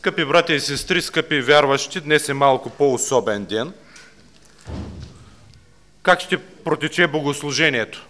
Скъпи братя и сестри, скъпи вярващи, днес е малко по-особен ден. Как ще протече богослужението?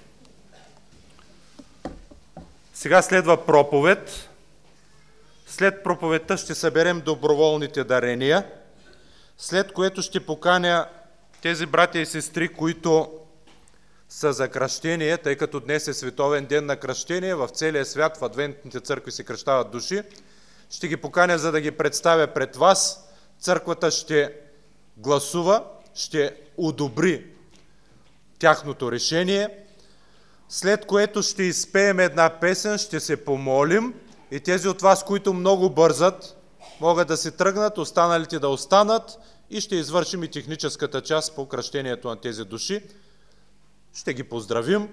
Сега следва проповед. След проповедта ще съберем доброволните дарения, след което ще поканя тези братя и сестри, които са за кръщение, тъй като днес е световен ден на кръщение, в целия свят, в адвентните църкви се кръщават души. Ще ги поканя, за да ги представя пред вас. Църквата ще гласува, ще одобри тяхното решение, след което ще изпеем една песен, ще се помолим и тези от вас, които много бързат, могат да се тръгнат, останалите да останат и ще извършим и техническата част по кръщението на тези души. Ще ги поздравим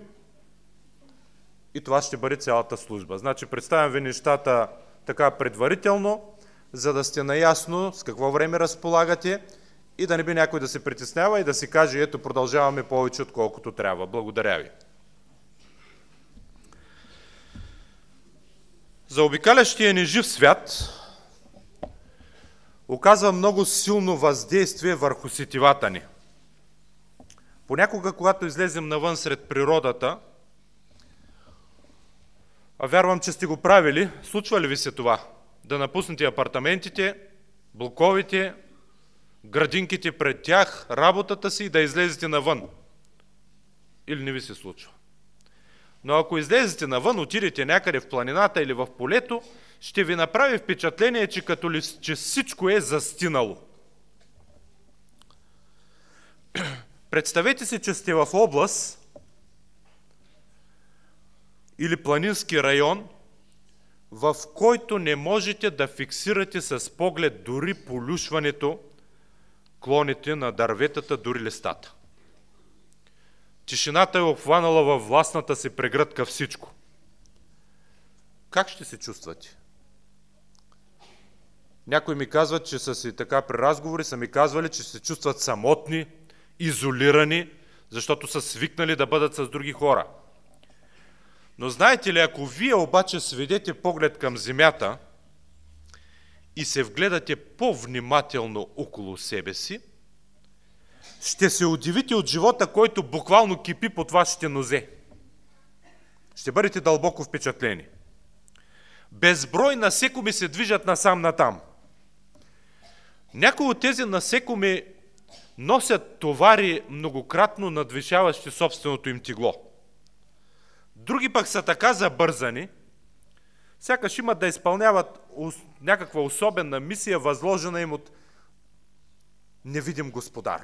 и това ще бъде цялата служба. Значи представям ви нещата така предварително, за да сте наясно с какво време разполагате и да не би някой да се притеснява и да си каже, ето продължаваме повече отколкото трябва. Благодаря ви. Заобикалящия ни жив свят оказва много силно въздействие върху сетивата ни. Понякога, когато излезем навън сред природата, а вярвам, че сте го правили, случва ли ви се това? Да напуснете апартаментите, блоковите, градинките пред тях, работата си и да излезете навън? Или не ви се случва? Но ако излезете навън, отидете някъде в планината или в полето, ще ви направи впечатление, че като ли, че всичко е застинало. Представете си, че сте в област или планински район, в който не можете да фиксирате с поглед дори полюшването, клоните на дърветата, дори листата. Тишината е обхванала във властната си прегръдка всичко. Как ще се чувствате? Някои ми казват, че са си така при разговори, са ми казвали, че се чувстват самотни, изолирани, защото са свикнали да бъдат с други хора. Но знаете ли, ако вие обаче сведете поглед към земята и се вгледате по-внимателно около себе си, ще се удивите от живота, който буквално кипи под вашите нозе. Ще бъдете дълбоко впечатлени. Безброй насекоми се движат насам-натам. Някои от тези насекоми носят товари, многократно надвишаващи собственото им тегло. Други пък са така забързани, сякаш имат да изпълняват някаква особена мисия, възложена им от невидим господар.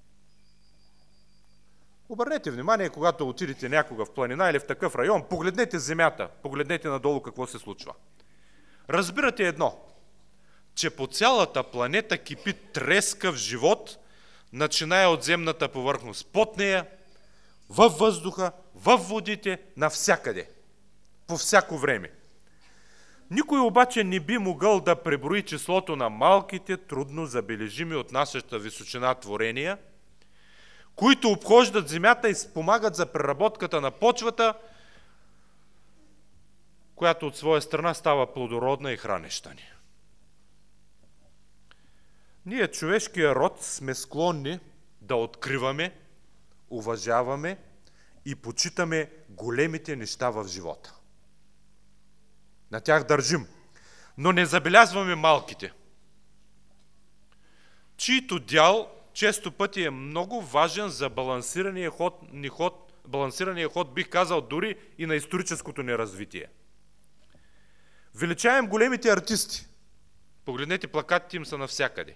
Обърнете внимание, когато отидете някога в планина или в такъв район, погледнете земята, погледнете надолу какво се случва. Разбирате едно, че по цялата планета кипи трескав живот, начиная от земната повърхност, под нея, във въздуха, във водите, навсякъде, по всяко време. Никой обаче не би могъл да преброи числото на малките, трудно забележими от нашата височина творения, които обхождат земята и спомагат за преработката на почвата, която от своя страна става плодородна и хранеща ни. Ние, човешкия род, сме склонни да откриваме, уважаваме и почитаме големите неща в живота. На тях държим, но не забелязваме малките, чието дял често пъти е много важен за балансирания ход, бих казал, дори и на историческото ни развитие. Величаем големите артисти. Погледнете, плакатите им са навсякъде.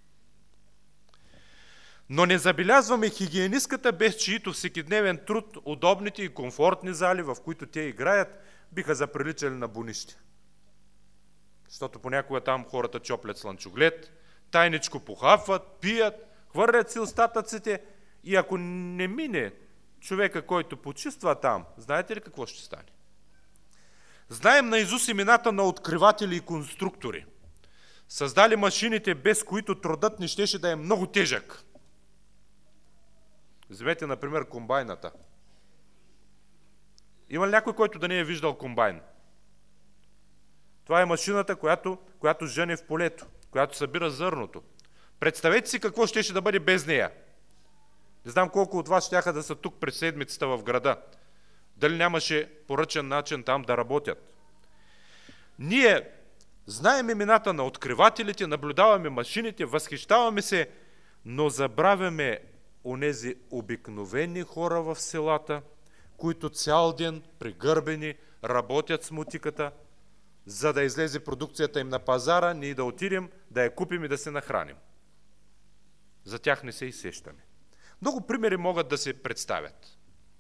Но не забелязваме хигиенистката, без чието всекидневен труд, удобните и комфортни зали, в които те играят, биха заприличали на бунище. Защото понякога там хората чоплят слънчоглед, тайничко похапват, пият, хвърлят си остатъците и ако не мине човека, който почиства там, знаете ли какво ще стане? Знаем наизуст имената на откриватели и конструктори. Създали машините, без които трудът ни щеше да е много тежък. Вземете, например, комбайната. Има ли някой, който да не е виждал комбайн? Това е машината, която жъне в полето, която събира зърното. Представете си какво щеше да бъде без нея. Не знам колко от вас щяха да са тук през седмицата в града. Дали нямаше поръчен начин там да работят. Ние знаем имената на откривателите, наблюдаваме машините, възхищаваме се, но забравяме онези обикновени хора в селата, които цял ден пригърбени работят с мотиката, за да излезе продукцията им на пазара, ние да отидем, да я купим и да се нахраним. За тях не се и сещаме. Много примери могат да се представят.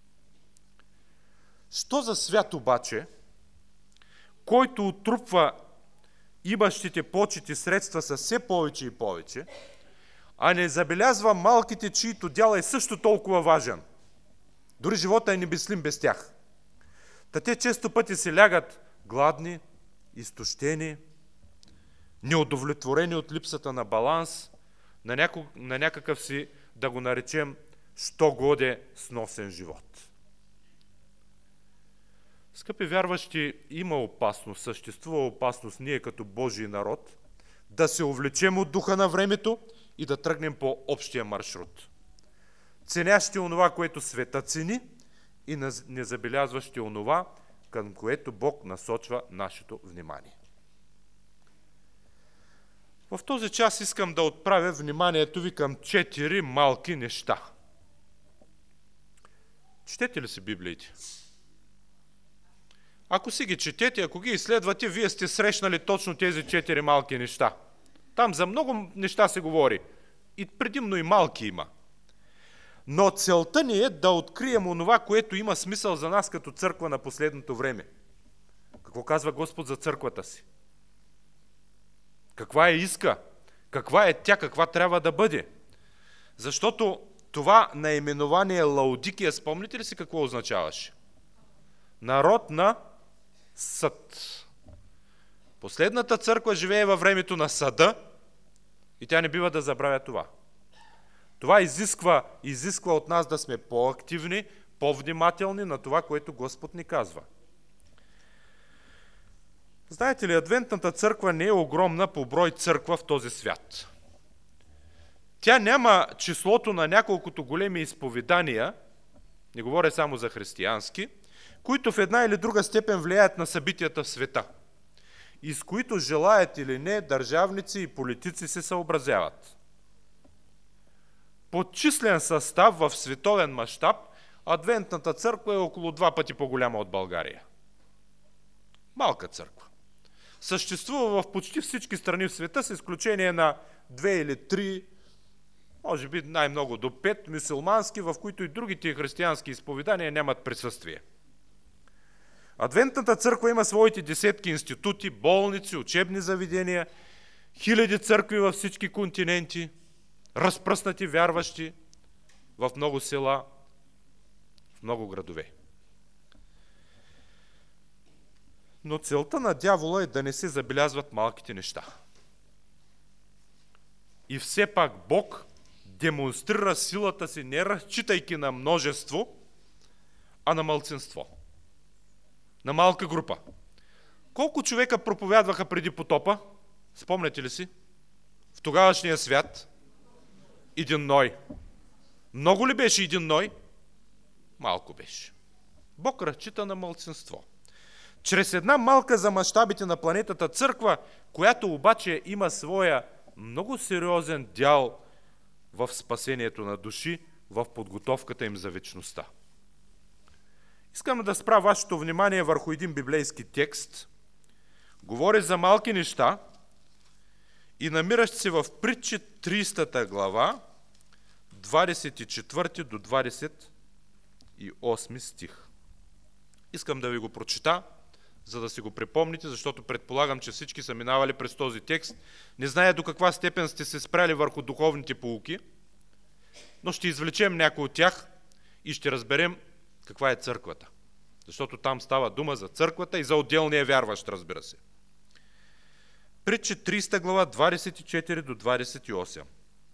Що за свят обаче, който отрупва имащите почити средства са все повече и повече, а не забелязва малките, чието дял е също толкова важен. Дори живота е немислим без тях. Та те често пъти се лягат гладни, изтощени, неудовлетворени от липсата на баланс, на някакъв си, да го наречем, що годе сносен живот. Скъпи вярващи, има опасност, съществува опасност ние като Божий народ да се увлечем от духа на времето и да тръгнем по общия маршрут. Ценящи онова, което света цени и не забелязващи онова, към което Бог насочва нашето внимание. В този час искам да отправя вниманието ви към 4 малки неща. Четете ли си Библиите? Ако си ги четете, ако ги изследвате, вие сте срещнали точно тези 4 малки неща. Там за много неща се говори. И предимно и малки има. Но целта ни е да открием онова, което има смисъл за нас като църква на последното време. Какво казва Господ за църквата си? Каква е иска? Каква е тя? Каква трябва да бъде? Защото това наименование Лаодикия, спомните ли си какво означаваше? Народ на съд. Последната църква живее във времето на съда и тя не бива да забравя това. Това изисква от нас да сме по-активни, по-внимателни на това, което Господ ни казва. Знаете ли, Адвентната църква не е огромна по брой църква в този свят. Тя няма числото на няколкото големи изповедания, не говоря само за християнски, които в една или друга степен влияят на събитията в света и с които желаят или не държавници и политици се съобразяват. По числен състав в световен мащаб Адвентната църква е около 2 пъти по-голяма от България. Малка църква. Съществува в почти всички страни в света, с изключение на 2 или 3, може би най-много до 5 мюсюлмански, в които и другите християнски изповедания нямат присъствие. Адвентната църква има своите десетки институти, болници, учебни заведения, хиляди църкви във всички континенти, разпръснати вярващи в много села, в много градове. Но целта на дявола е да не се забелязват малките неща. И все пак Бог демонстрира силата си, не разчитайки на множество, а на малцинство. На малка група. Колко човека проповядваха преди потопа? Спомняте ли си? В тогавашния свят? 1 Ной. Много ли беше 1 Ной? Малко беше. Бог разчита на малцинство. Чрез една малка за мащабите на планетата църква, която обаче има своя много сериозен дял в спасението на души, в подготовката им за вечността. Искам да спра вашето внимание върху един библейски текст. Говори за малки неща и намиращ се в Притчи 30 глава, 24 до 28 стих. Искам да ви го прочита, за да си го припомните, защото предполагам, че всички са минавали през този текст. Не зная до каква степен сте се спряли върху духовните поуки, но ще извлечем някои от тях и ще разберем каква е църквата. Защото там става дума за църквата и за отделния вярващ, разбира се. Притчи 30 глава, 24 до 28.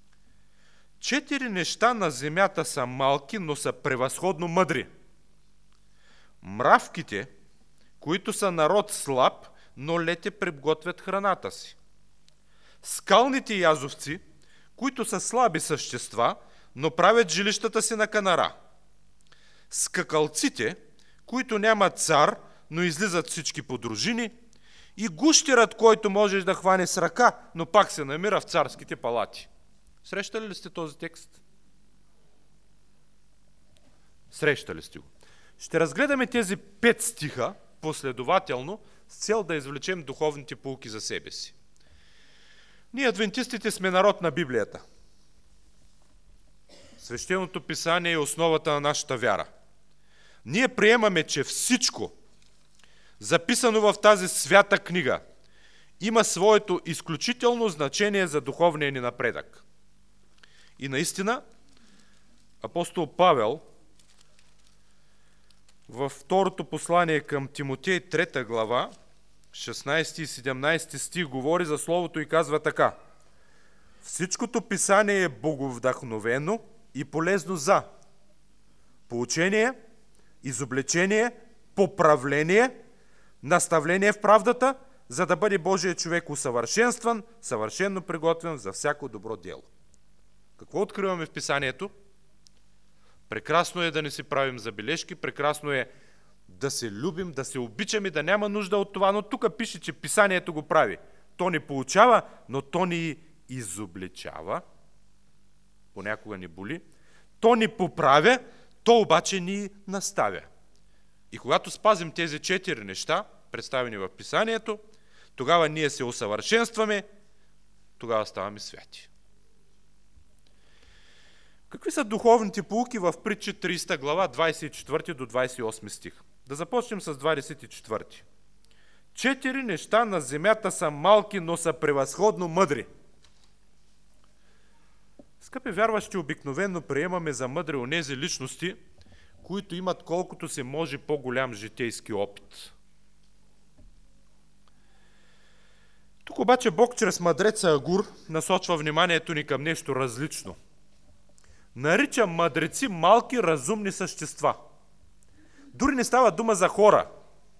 4 неща на земята са малки, но са превъзходно мъдри. Мравките, които са народ слаб, но лете приготвят храната си. Скалните язовци, които са слаби същества, но правят жилищата си на канара. Скакалците, които нямат цар, но излизат всички по дружини, и гущерът, който можеш да хване с ръка, но пак се намира в царските палати. Срещали ли сте този текст? Срещали сте го. Ще разгледаме тези 5 стиха последователно с цел да извлечем духовните поуки за себе си. Ние, адвентистите, сме народ на Библията. Свещеното писание е основата на нашата вяра. Ние приемаме, че всичко, записано в тази свята книга, има своето изключително значение за духовния ни напредък. И наистина, апостол Павел във второто послание към Тимотей, 3 глава, 16 и 17 стих говори за Словото и казва така: всичкото писание е боговдъхновено и полезно за поучение, изобличение, поправление, наставление в правдата, за да бъде Божият човек усъвършенстван, съвършенно приготвен за всяко добро дело. Какво откриваме в писанието? Прекрасно е да не си правим забележки, прекрасно е да се любим, да се обичаме, да няма нужда от това, но тук пише, че писанието го прави. То ни поучава, но то ни изобличава, понякога ни боли, то ни поправя, то обаче ни наставя. И когато спазим тези 4 неща, представени в писанието, тогава ние се усъвършенстваме, тогава ставаме святи. Какви са духовните поуки в Притчи 30 глава, 24 до 28 стих? Да започнем с 24. 4 неща на земята са малки, но са превъзходно мъдри. Скъпи вярващи, обикновено приемаме за мъдри онези личности, които имат колкото се може по-голям житейски опит. Тук обаче Бог чрез мъдреца Агур насочва вниманието ни към нещо различно. Нарича мъдреци малки разумни същества. Дори не става дума за хора.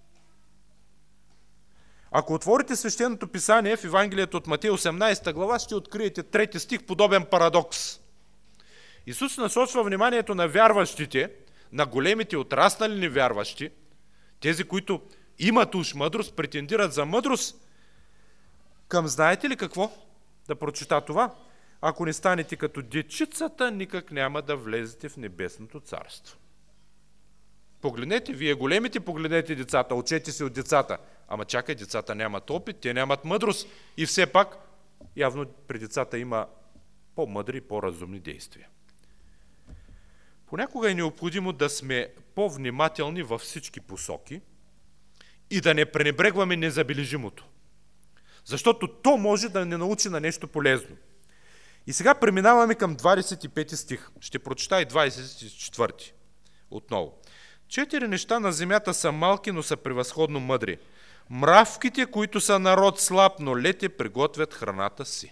Ако отворите свещеното писание в Евангелието от Матей 18 глава, ще откриете 3 стих, подобен парадокс. Исус насочва вниманието на вярващите, на големите отраснали невярващи, тези, които имат уж мъдрост, претендират за мъдрост, към знаете ли какво? Да прочита това. Ако не станете като дечицата, никак няма да влезете в небесното царство. Погледнете, вие големите, погледнете децата, учете се от децата. Ама чакай, децата нямат опит, те нямат мъдрост и все пак явно при децата има по-мъдри и по-разумни действия. Понякога е необходимо да сме по-внимателни във всички посоки и да не пренебрегваме незабележимото. Защото то може да ни научи на нещо полезно. И сега преминаваме към 25 стих. Ще прочита и 24 отново. 4 неща на земята са малки, но са превъзходно мъдри. Мравките, които са народ слаб, но лете приготвят храната си.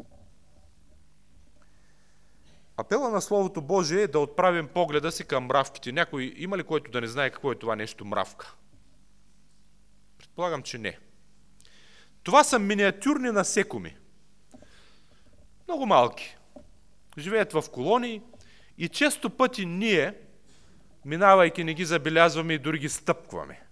Апела на Словото Божие е да отправим погледа си към мравките. Някой има ли който да не знае какво е това нещо мравка? Предполагам, че не. Това са миниатюрни насекоми. Много малки. Живеят в колонии и често пъти ние, минавайки, не ги забелязваме и дори ги стъпкваме.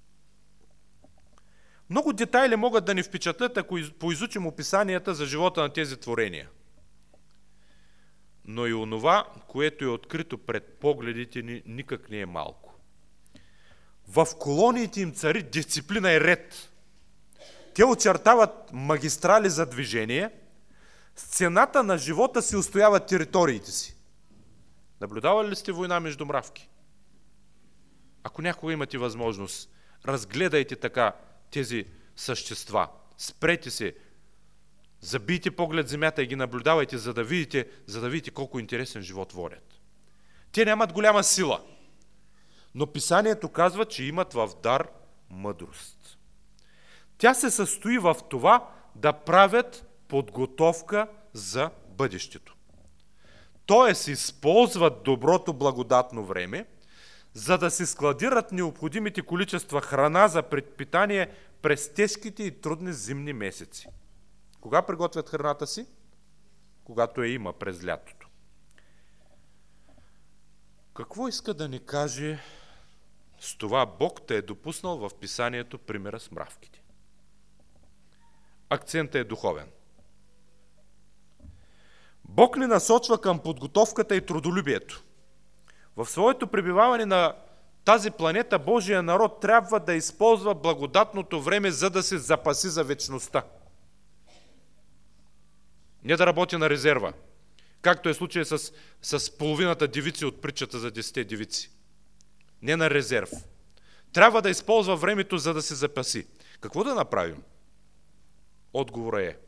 Много детайли могат да ни впечатлят, ако поизучим описанията за живота на тези творения. Но и онова, което е открито пред погледите ни, никак не е малко. В колониите им цари дисциплина и ред. Те очертават магистрали за движение, с цената на живота си устояват териториите си. Наблюдавали ли сте война между мравки? Ако някога имате възможност, разгледайте така тези същества. Спрете се, забийте поглед земята и ги наблюдавайте, за да видите колко интересен живот водят. Те нямат голяма сила, но писанието казва, че имат в дар мъдрост. Тя се състои в това да правят подготовка за бъдещето. Тоест, използват доброто благодатно време, за да се складират необходимите количества храна за предпитание през тежките и трудни зимни месеци. Кога приготвят храната си? Когато я има през лятото. Какво иска да ни каже с това Бог те е допуснал в писанието примера с мравките? Акцентът е духовен. Бог ни насочва към подготовката и трудолюбието. В своето пребиваване на тази планета Божия народ трябва да използва благодатното време, за да се запаси за вечността. Не да работи на резерва, както е случай с половината девици от притчата за 10 девици. Не на резерв. Трябва да използва времето, за да се запаси. Какво да направим? Отговорът е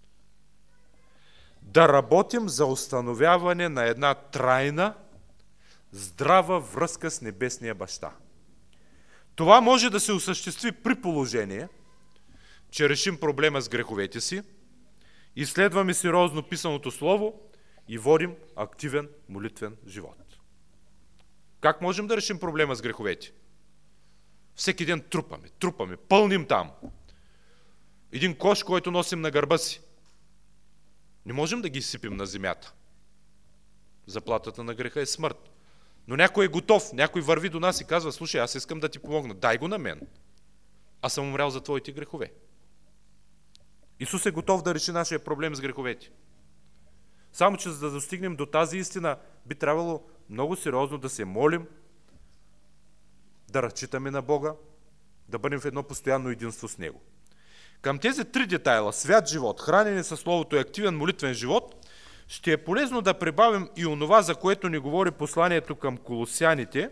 да работим за установяване на една трайна, здрава връзка с Небесния Баща. Това може да се осъществи при положение, че решим проблема с греховете си, изследваме сериозно писаното слово и водим активен молитвен живот. Как можем да решим проблема с греховете? Всеки ден трупаме, пълним там. Един кош, който носим на гърба си. Не можем да ги изсипим на земята. Заплатата на греха е смърт. Но някой е готов, някой върви до нас и казва: слушай, аз искам да ти помогна, дай го на мен. Аз съм умрял за твоите грехове. Исус е готов да реши нашия проблем с греховете. Само че за да достигнем до тази истина, би трябвало много сериозно да се молим, да разчитаме на Бога, да бъдем в едно постоянно единство с Него. Към тези 3 детайла, свят живот, хранене със Словото и активен молитвен живот, ще е полезно да прибавим и онова, за което ни говори посланието към Колосяните,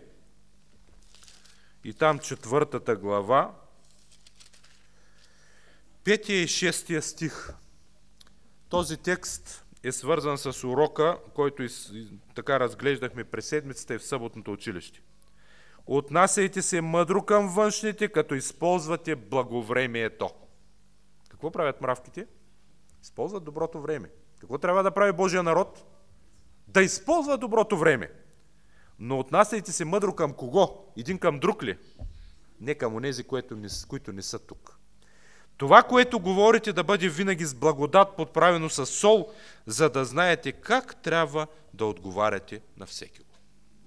и там 4 глава, 5 и 6 стих. Този текст е свързан с урока, който така разглеждахме през седмицата и в съботното училище. Отнасяйте се мъдро към външните, като използвате благовремието. Какво правят мравките? Използват доброто време. Какво трябва да прави Божия народ? Да използва доброто време. Но отнасяйте се мъдро към кого? Един към друг ли? Не към онези, които не са тук. Това, което говорите, да бъде винаги с благодат, подправено с сол, за да знаете как трябва да отговаряте на всеки го.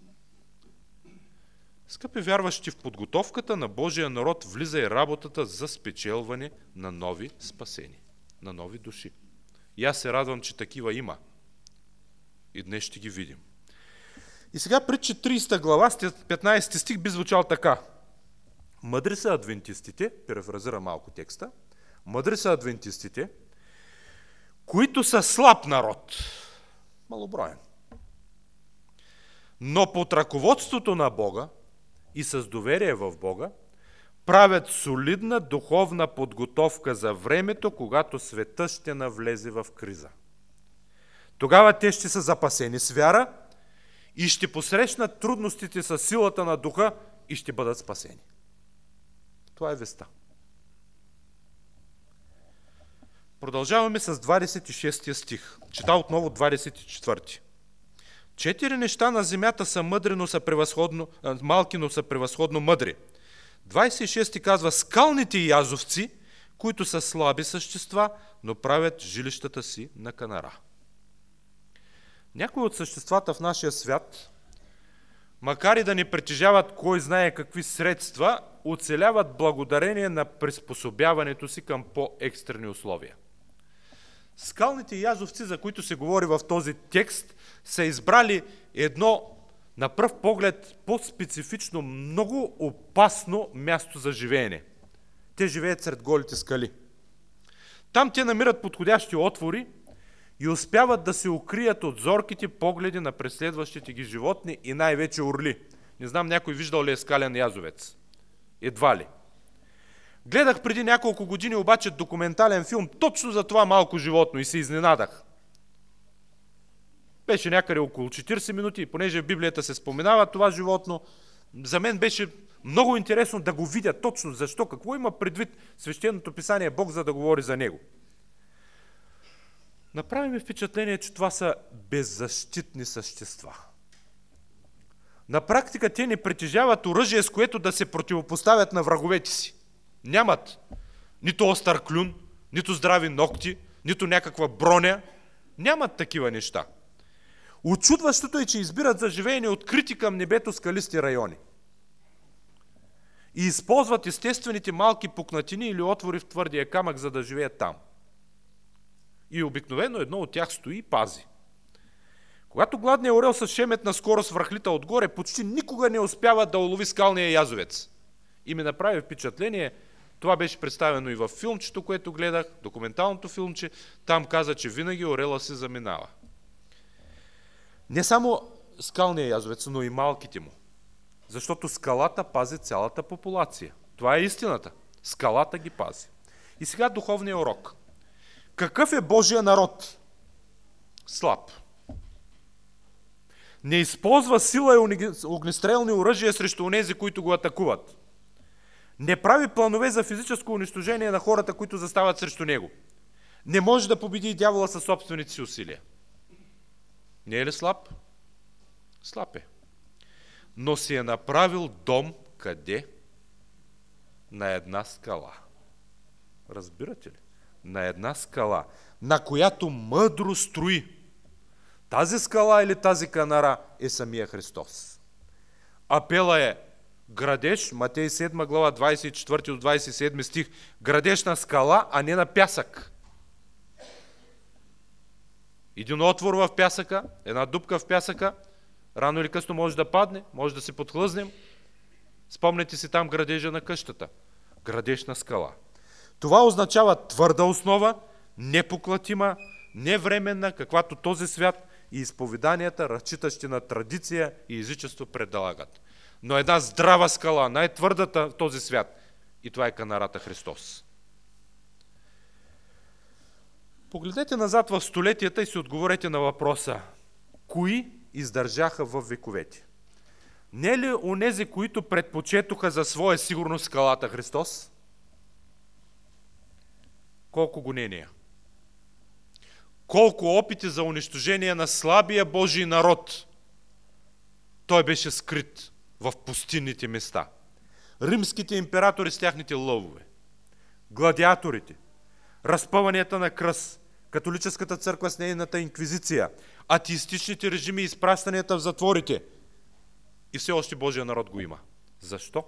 Скъпи вярващи, в подготовката на Божия народ влиза и работата за спечелване на нови спасени, на нови души. И аз се радвам, че такива има. И днес ще ги видим. И сега притча 30 глава, 15 стих би звучал така. Мъдри са адвентистите, перефразира малко текста, мъдри са адвентистите, които са слаб народ, малоброен. Но под ръководството на Бога и с доверие в Бога правят солидна духовна подготовка за времето, когато света ще навлезе в криза. Тогава те ще са запасени с вяра и ще посрещнат трудностите със силата на духа и ще бъдат спасени. Това е веста. Продължаваме с 26 стих. Чета отново 24. 4 неща на земята са мъдри, но са малки, но са превъзходно мъдри. 26 казва: скалните язовци, които са слаби същества, но правят жилищата си на канара. Някои от съществата в нашия свят, макар и да не притежават кой знае какви средства, оцеляват благодарение на приспособяването си към по-екстрени условия. Скалните язовци, за които се говори в този текст, са избрали едно, на пръв поглед, по-специфично, много опасно място за живеене. Те живеят сред голите скали. Там те намират подходящи отвори и успяват да се укрият от зорките погледи на преследващите ги животни и най-вече орли. Не знам някой виждал ли е скален язовец? Едва ли. Гледах преди няколко години обаче документален филм точно за това малко животно и се изненадах. Беше някъде около 40 минути и понеже в Библията се споменава това животно, за мен беше много интересно да го видя точно защо, какво има предвид свещеното писание Бог, за да говори за него. Направи ми впечатление, че това са беззащитни същества. На практика те не притежават оръжие, с което да се противопоставят на враговете си. Нямат нито остър клюн, нито здрави ногти, нито някаква броня. Нямат такива неща. Очудващото е, че избират за живеене открити към небето скалисти райони. И използват естествените малки пукнатини или отвори в твърдия камък, за да живеят там. И обикновено едно от тях стои и пази. Когато гладният орел с шеметна скорост връхлита отгоре, почти никога не успява да улови скалния язовец. И ми направи впечатление, това беше представено и в филмчето, което гледах, документалното филмче, там каза, че винаги орела се заминава. Не само скалния язовец, но и малките му. Защото скалата пази цялата популация. Това е истината. Скалата ги пази. И сега духовния урок. Какъв е Божия народ? Слаб. Не използва сила и огнестрелни оръжия срещу онези, които го атакуват. Не прави планове за физическо унищожение на хората, които застават срещу него. Не може да победи дявола със собствените си усилия. Не е ли слаб? Слаб е. Но си е направил дом къде? На една скала. Разбирате ли? На една скала, на която мъдро строи. Тази скала или тази канара е самия Христос. Апела е градеж, Матей 7 глава 24 до 27 стих, градеж на скала, а не на пясък. Един отвор в пясъка, една дупка в пясъка, рано или късно може да падне, може да се подхлъзнем. Спомнете си там градежа на къщата. Градеж на скала. Това означава твърда основа, непоклатима, невременна, каквато този свят и изповеданията, разчитащи на традиция и езичество, предлагат. Но една здрава скала, най-твърдата в този свят, и това е канарата Христос. Погледнете назад в столетията и си отговорете на въпроса: кои издържаха в вековете? Не ли онези, които предпочетоха за своя сигурност скалата Христос? Колко гонения! Колко опити за унищожение на слабия Божий народ! Той беше скрит в пустинните места. Римските императори с тяхните лъвове, гладиаторите, разпъванията на кръст, католическата църква с нейната инквизиция, атеистичните режими и изпращанията в затворите. И все още Божия народ го има. Защо?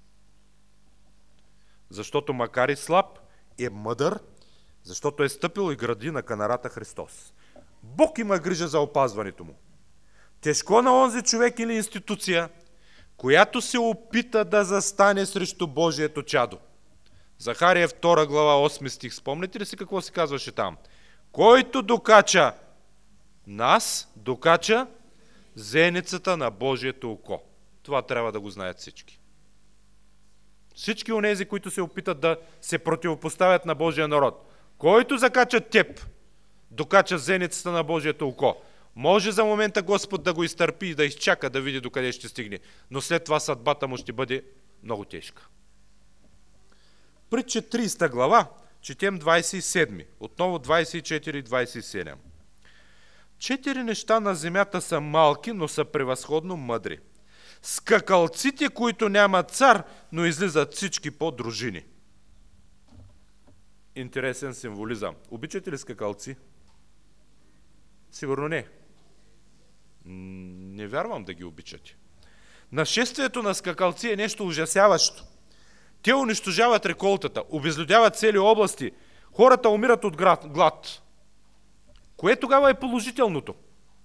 Защото макар и слаб, е мъдър, защото е стъпил и гради на канарата Христос. Бог има грижа за опазването му. Тежко на онзи човек или институция, която се опита да застане срещу Божието чадо. Захария 2 глава 8 стих. Спомните ли си какво се казваше там? Който докача нас, докача зеницата на Божието око. Това трябва да го знаят всички. Всички онези, които се опитат да се противопоставят на Божия народ. Който закача теб, докача зеницата на Божието око. Може за момента Господ да го изтърпи и да изчака да види докъде ще стигне, но след това съдбата му ще бъде много тежка. Притча 30 глава, четем 27, отново 24 и 27. 4 неща на земята са малки, но са превъзходно мъдри. Скакалците, които нямат цар, но излизат всички по дружини. Интересен символизъм. Обичате ли скакалци? Сигурно не. Не вярвам да ги обичате. Нашествието на скакалци е нещо ужасяващо. Те унищожават реколтата, обезлюдяват цели области, хората умират от глад. Кое тогава е положителното?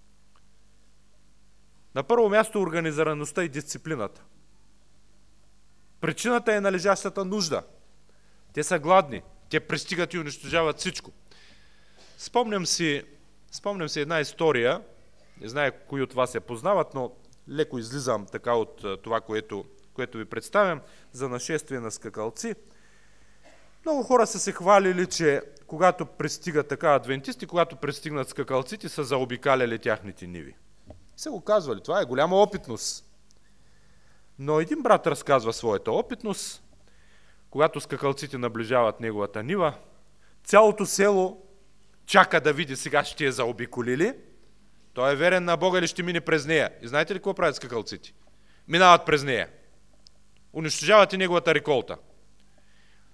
На първо място организираността и дисциплината. Причината е належащата нужда. Те са гладни, те пристигат и унищожават всичко. Спомням си една история, не знае кои от вас я познават, но леко излизам така от това, което ви представям, за нашествие на скакалци. Много хора са се хвалили, че когато пристигат така адвентисти, когато пристигнат скакалците, са заобикаляли тяхните ниви. Се го казвали, това е голяма опитност. Но един брат разказва своята опитност. Когато скакалците наближават неговата нива, цялото село чака да види сега ще я заобиколили. Той е верен на Бога или ще мине през нея. И знаете ли какво правят скакалците? Минават през нея. Унищожават и неговата реколта.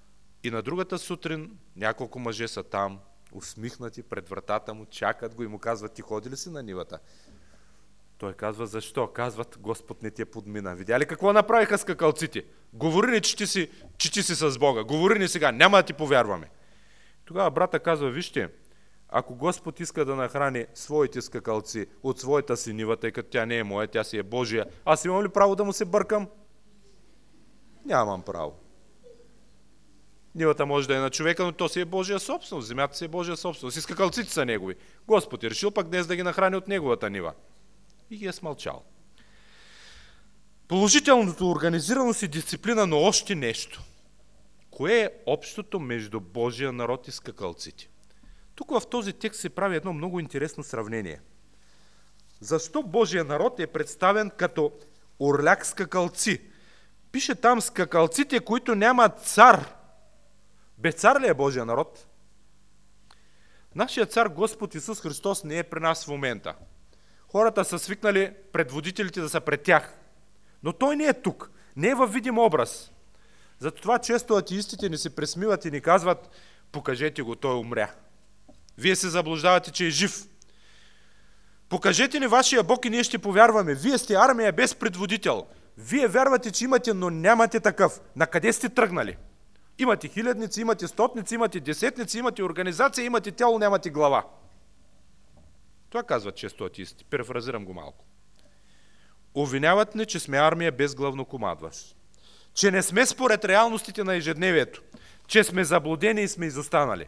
И на другата сутрин няколко мъже са там, усмихнати пред вратата му, чакат го и му казват: ти ходи ли си на нивата? Той казва: защо? Казват: Господ не те подмина. Видя ли какво направиха скакалците? Говори ни, че ти си с Бога. Говори ни сега, няма да ти повярваме. Тогава брата казва: вижте, ако Господ иска да нахрани своите скакалци от своята си нива, тъй като тя не е моя, тя си е Божия, аз имам ли право да му се бъркам? Нямам право. Нивата може да е на човека, но то си е Божия собственост. Земята си е Божия собственост. И скакалците са негови. Господ е решил пък днес да ги нахрани от неговата нива. И ги е смълчал. Положителното организираност и дисциплина, но още нещо. Кое е общото между Божия народ и скакалците? Тук в този текст се прави едно много интересно сравнение. Защо Божия народ е представен като орляк скакалци? Пише там: скакалците, които нямат цар. Без цар ли е Божия народ? Нашият цар Господ Исус Христос не е при нас в момента. Хората са свикнали предводителите да са пред тях. Но Той не е тук. Не е във видим образ. Затова често атеистите ни се пресмиват и ни казват: покажете го, Той умря. Вие се заблуждавате, че е жив. Покажете ни вашия Бог и ние ще повярваме. Вие сте армия без предводител. Вие вярвате, че имате, но нямате такъв. На къде сте тръгнали? Имате хилядници, имате стотници, имате десетници, имате организация, имате тяло, нямате глава. Това казват често атеисти. Перефразирам го малко. Обвиняват ни, че сме армия без главнокомандващ. Че не сме според реалностите на ежедневието. Че сме заблудени и сме изостанали.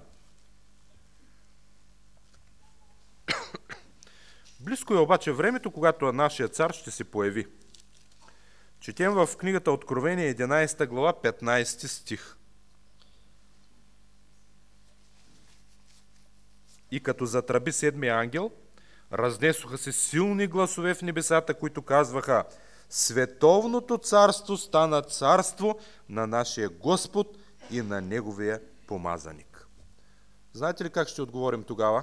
Близко е обаче времето, когато нашия цар ще се появи. Четем в книгата Откровение 11 глава 15 стих. И като затръби седмия ангел, разнесоха се силни гласове в небесата, които казваха: световното царство стана царство на нашия Господ и на Неговия помазаник. Знаете ли как ще отговорим тогава?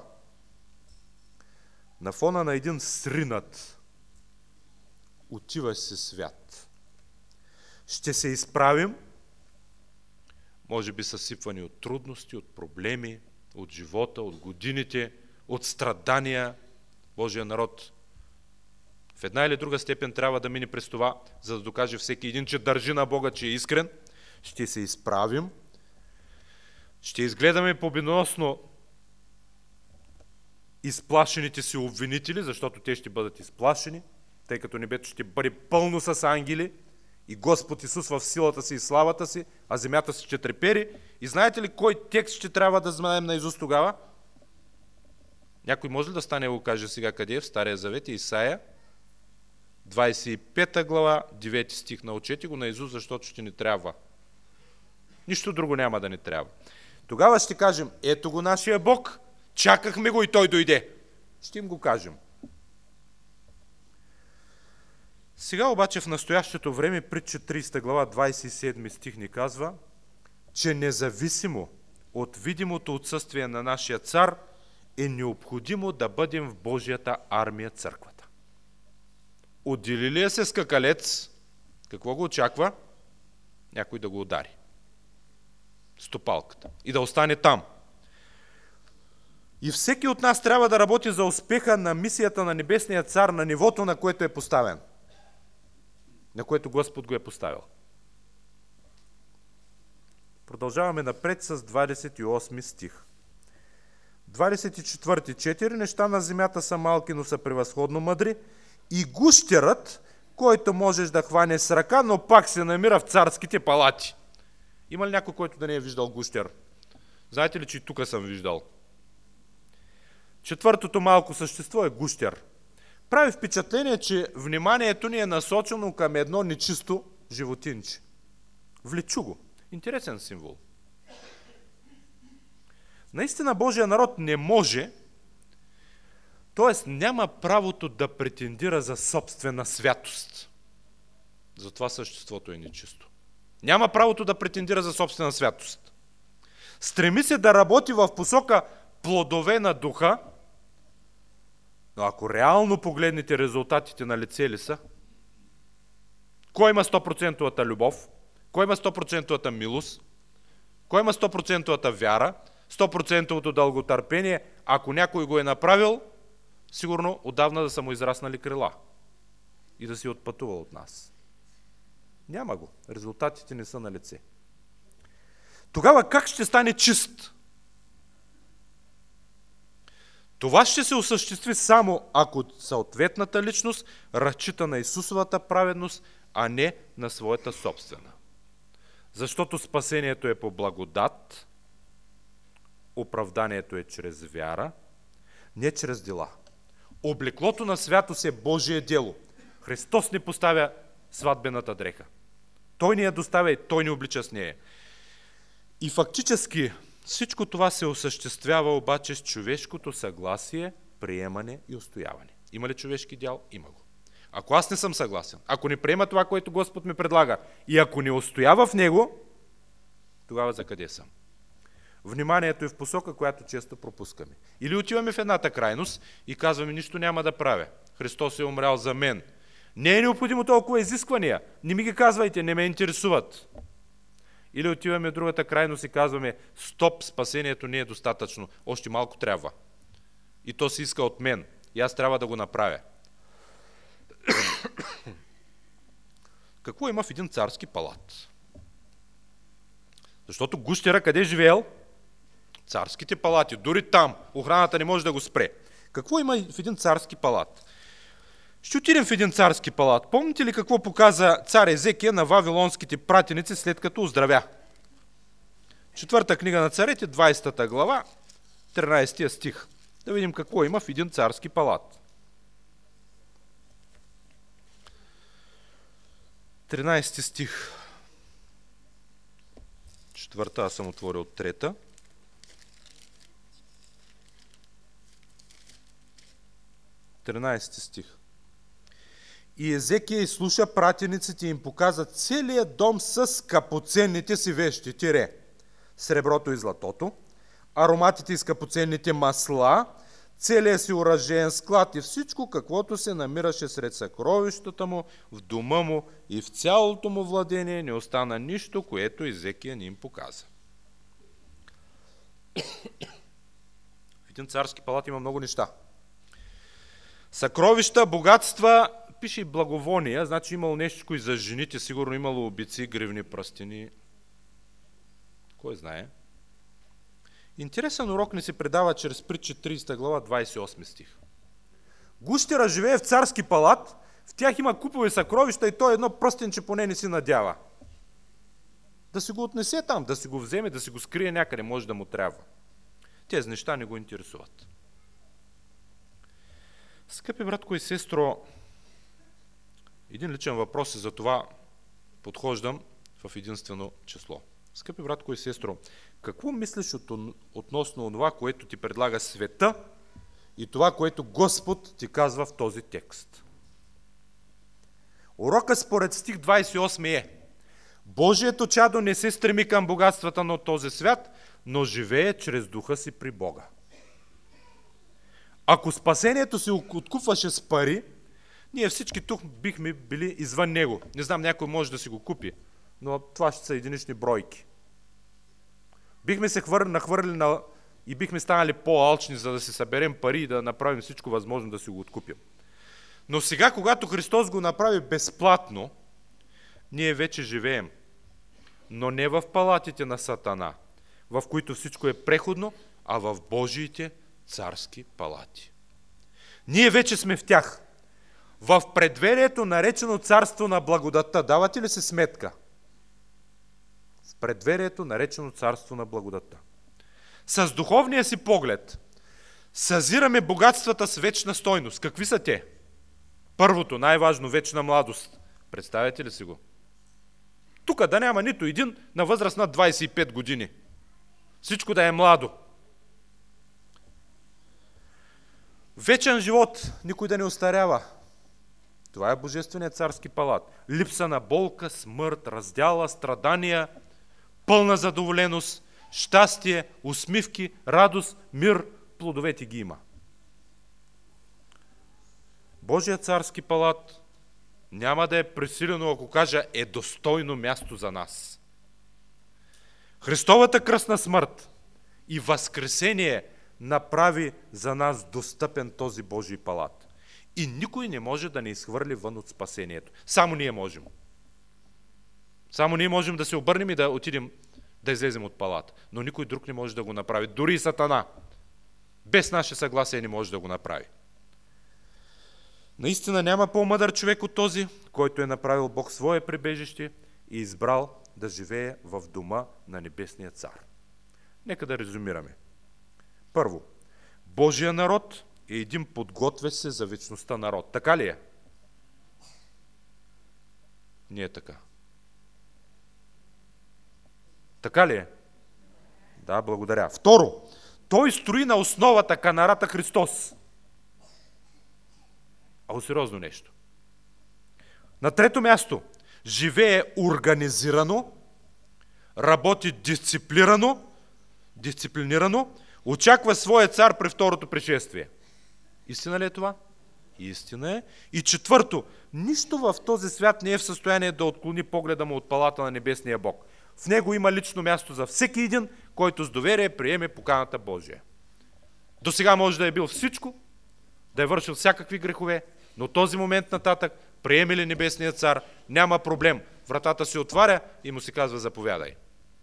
На фона на един сринат, отиващ се свят. Ще се изправим, може би съсипвани от трудности, от проблеми, от живота, от годините, от страдания. Божия народ в една или друга степен трябва да мине през това, за да докаже всеки един, че държи на Бога, че е искрен. Ще се изправим, ще изгледаме победоносно изплашените си обвинители, защото те ще бъдат изплашени, тъй като небето ще бъде пълно с ангели и Господ Исус в силата си и славата си, а земята си ще трепери. И знаете ли кой текст ще трябва да знаем наизуст тогава? Някой може ли да стане и го каже сега къде е? В Стария Завет, Исаия, 25 глава, 9 стих. Научете го наизуст, защото ще ни трябва. Нищо друго няма да ни трябва. Тогава ще кажем: ето го нашия Бог, чакахме го и Той дойде. Ще им го кажем. Сега обаче в настоящето време, Притча 30 глава, 27 стих ни казва, че независимо от видимото отсъствие на нашия цар, е необходимо да бъдем в Божията армия, църквата. Отделилия се скакалец, какво го очаква? Някой да го удари. Стопалката. И да остане там. И всеки от нас трябва да работи за успеха на мисията на Небесния цар на нивото, на което е поставен. На което Господ го е поставил. Продължаваме напред с 28 стих. 24. 4 неща на земята са малки, но са превъзходно мъдри. И гущерът, който можеш да хване с ръка, но пак се намира в царските палати. Има ли някой, който да не е виждал гущер? Знаете ли, че и тук съм виждал? Четвъртото малко същество е гущер. Прави впечатление, че вниманието ни е насочено към едно нечисто животинче. Влечу го. Интересен символ. Наистина Божия народ не може, т.е. няма правото да претендира за собствена святост. Затова съществото е нечисто. Няма правото да претендира за собствена святост. Стреми се да работи в посока плодове на духа, но ако реално погледнете резултатите на лице ли са, кой има 100% любов, кой има 100% милост, Кой има 100% вяра, 100% дълготърпение, ако някой го е направил, сигурно отдавна да са му израснали крила и да си отпътува от нас. Няма го. Резултатите не са на лице. Тогава как ще стане чист? Това ще се осъществи само ако съответната личност разчита на Исусовата праведност, а не на своята собствена. Защото спасението е по благодат, оправданието е чрез вяра, не чрез дела. Облеклото на святост е Божие дело. Христос ни поставя сватбената дреха. Той ни я доставя и Той ни облича с нея. И фактически всичко това се осъществява обаче с човешкото съгласие, приемане и устояване. Има ли човешки дял? Има го. Ако аз не съм съгласен, ако не приема това, което Господ ми предлага и ако не устоява в него, тогава за къде съм? Вниманието е в посока, която често пропускаме. Или отиваме в едната крайност и казваме, нищо няма да правя. Христос е умрял за мен. Не е необходимо толкова изисквания. Не ми ги казвайте, не ме интересуват. Или отиваме в другата крайност и казваме, стоп, спасението не е достатъчно, още малко трябва. И то се иска от мен. И аз трябва да го направя. Какво има в един царски палат? Защото гущера къде живеел? Царските палати. Дори там охраната не може да го спре. Какво има в един царски палат? Ще отидем в един царски палат. Помните ли какво показа цар Езекия на вавилонските пратеници след като оздравя? 4 книга на царете, 20 глава, 13 стих. Да видим какво има в един царски палат. 13 стих. 4, аз съм отворил 3. Тринадесети стих. И Езекия изслуша пратениците и им показа целият дом с скъпоценните си вещи, среброто и златото, ароматите и скъпоценните масла, целият си оръжеен склад и всичко, каквото се намираше сред съкровищата му, в дома му и в цялото му владение, не остана нищо, което Езекия не им показа. В един царски палат има много неща. Съкровища, богатства, пише и благовония, значи имало нещо и за жените, сигурно имало обици, гривни, пръстени. Кой знае? Интересен урок ни се предава чрез притчи 30 глава, 28 стих. Гущера живее в царски палат, в тях има купове съкровища и той едно пръстенче поне не си надява. Да си го отнесе там, да си го вземе, да си го скрие някъде, може да му трябва. Тези неща не го интересуват. Скъпи братко и сестро, един личен въпрос и за това подхождам в единствено число. Скъпи братко и сестро, какво мислиш относно това, което ти предлага света и това, което Господ ти казва в този текст? Урокът според стих 28 е: Божието чадо не се стреми към богатствата на този свят, но живее чрез духа си при Бога. Ако спасението се откупваше с пари, ние всички тук бихме били извън него. Не знам, някой може да си го купи, но това ще са единични бройки. Бихме се нахвърли и бихме станали по-алчни, за да си съберем пари и да направим всичко възможно да си го откупим. Но сега, когато Христос го направи безплатно, ние вече живеем, но не в палатите на Сатана, в които всичко е преходно, а в Божиите царски палати. Ние вече сме в тях. В предверието, наречено царство на благодатта. Давате ли си сметка? В предверието, наречено царство на благодатта. С духовния си поглед съзираме богатствата с вечна стойност. Какви са те? Първото, най-важно, вечна младост. Представете ли си го? Тук да няма нито един на възраст над 25 години. Всичко да е младо. Вечен живот, никой да не остарява. Това е Божественият царски палат. Липса на болка, смърт, раздяла, страдания, пълна задоволеност, щастие, усмивки, радост, мир, плодовете ги има. Божият царски палат няма да е пресилено, ако кажа, е достойно място за нас. Христовата кръстна смърт и възкресение направи за нас достъпен този Божий палат. И никой не може да ни изхвърли вън от спасението. Само ние можем. Само ние можем да се обърнем и да отидем да излезем от палата. Но никой друг не може да го направи. Дори и Сатана. Без наше съгласие не може да го направи. Наистина няма по-мъдър човек от този, който е направил Бог свое прибежище и избрал да живее в дома на Небесния цар. Нека да резюмираме. Първо, Божия народ е един подготвящ се за вечността народ. Така ли е? Не е така. Така ли е? Да, благодаря. Второ, той строи на основата канарата Христос. Сериозно нещо. На трето място, живее организирано, работи дисциплинирано, очаква своя цар при второто пришествие. Истина ли е това? Истина е. И четвърто, нищо в този свят не е в състояние да отклони погледа му от палата на Небесния Бог. В него има лично място за всеки един, който с доверие приеме поканата Божия. До сега може да е бил всичко, да е вършил всякакви грехове, но този момент нататък, приеме ли Небесния цар, няма проблем. Вратата се отваря и му се казва: заповядай.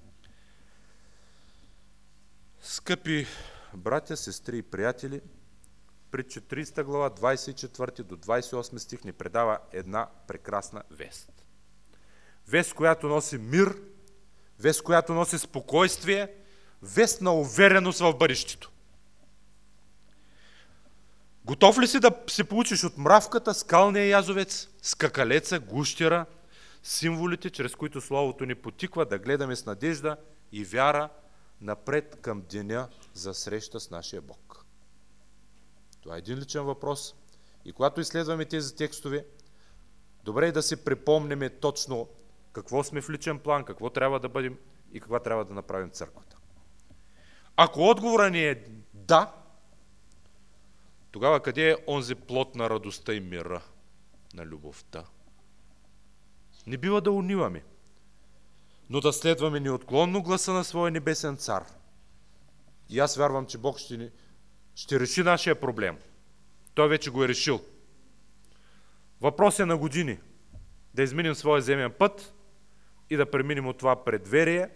Скъпи братя, сестри и приятели, Притча 30 глава, 24 до 28 стих ни предава една прекрасна вест. Вест, която носи мир, вест, която носи спокойствие, вест на увереност в бъдещето. Готов ли си да се получиш от мравката, скалния язовец, скакалеца, гущера, символите, чрез които Словото ни потиква да гледаме с надежда и вяра напред към деня за среща с нашия Бог? Това е един личен въпрос. И когато изследваме тези текстове, добре е да си припомним точно какво сме в личен план, какво трябва да бъдем и какво трябва да направим в църквата. Ако отговорът ни е да, тогава къде е онзи плод на радостта и мира, на любовта? Не бива да униваме, но да следваме неотклонно гласа на своя небесен цар. И аз вярвам, че Бог ще реши нашия проблем. Той вече го е решил. Въпрос е на години да изминем своя земен път и да преминем от това предверие,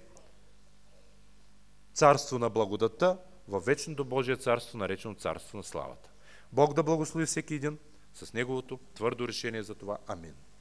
царство на благодата, във вечното Божие царство, наречено царство на славата. Бог да благослови всеки един с неговото твърдо решение за това. Амин.